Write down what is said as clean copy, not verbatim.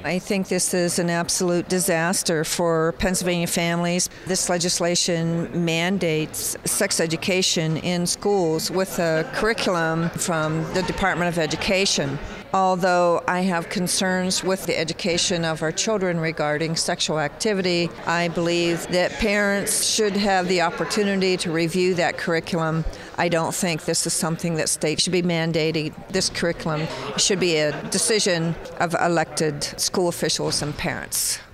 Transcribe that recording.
I think this is an absolute disaster for Pennsylvania families. This legislation mandates sex education in schools with a curriculum from the Department of Education. Although I have concerns with the education of our children regarding sexual activity, I believe that parents should have the opportunity to review that curriculum. I don't think this is something that states should be mandating. This curriculum should be a decision of elected school officials and parents.